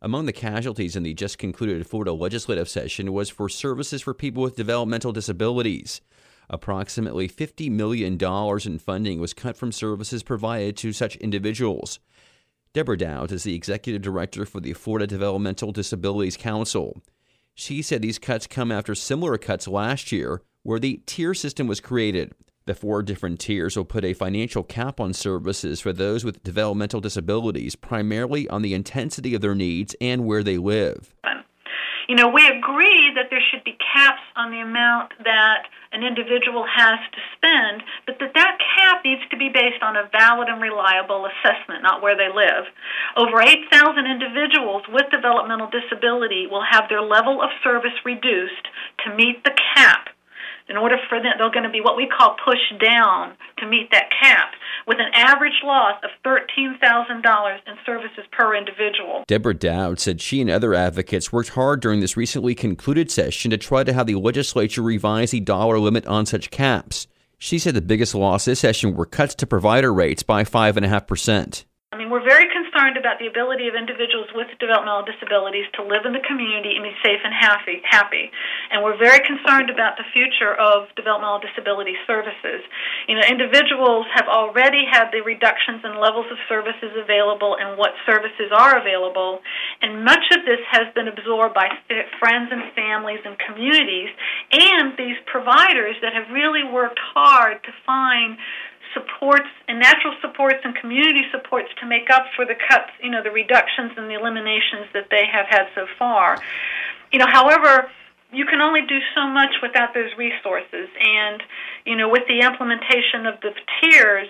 Among the casualties in the just concluded Florida legislative session was for services for people with developmental disabilities. Approximately $50 million in funding was cut from services provided to such individuals. Deborah Dowd is the executive director for the Florida Developmental Disabilities Council. She said these cuts come after similar cuts last year, where the tier system was created. The 4 different tiers will put a financial cap on services for those with developmental disabilities, primarily on the intensity of their needs and where they live. We agree that there should be caps on the amount that an individual has to spend, but that cap needs to be based on a valid and reliable assessment, not where they live. Over 8,000 individuals with developmental disability will have their level of service reduced to meet the cap. In order for them, they're going to be what we call pushed down to meet that cap, with an average loss of $13,000 in services per individual. Deborah Dowd said she and other advocates worked hard during this recently concluded session to try to have the legislature revise the dollar limit on such caps. She said the biggest loss this session were cuts to provider rates by 5.5%. We're very concerned about the ability of individuals with developmental disabilities to live in the community and be safe and happy. And we're very concerned about the future of developmental disability services. Individuals have already had the reductions in levels of services available and what services are available, and much of this has been absorbed by friends and families and communities and these providers that have really worked hard to find supports and natural supports and community supports to make up for the cuts, the reductions and the eliminations that they have had so far. However, you can only do so much without those resources. And, with the implementation of the tiers,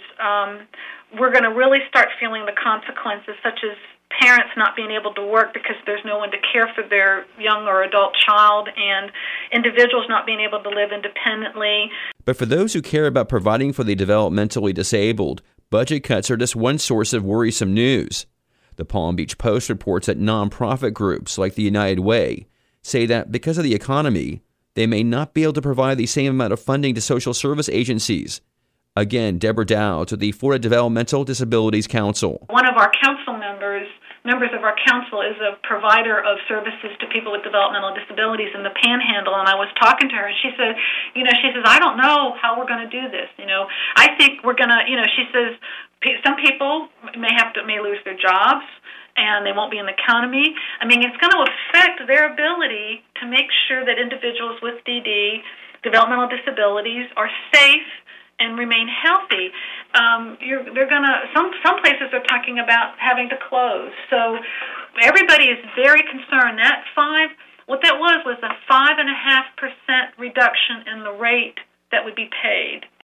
we're going to really start feeling the consequences, such as parents not being able to work because there's no one to care for their young or adult child, and individuals not being able to live independently. But for those who care about providing for the developmentally disabled, budget cuts are just one source of worrisome news. The Palm Beach Post reports that nonprofit groups like the United Way say that because of the economy, they may not be able to provide the same amount of funding to social service agencies. Again, Deborah Dowd with the Florida Developmental Disabilities Council. One of our council members of our council is a provider of services to people with developmental disabilities in the Panhandle, and I was talking to her, and she said, I don't know how we're going to do this. I think we're going to, she says, some people may lose their jobs, and they won't be in the economy. It's going to affect their ability to make sure that individuals with DD, developmental disabilities, are safe and remain healthy. Some places are talking about having to close. So everybody is very concerned. What that was a 5.5% reduction in the rate that would be paid.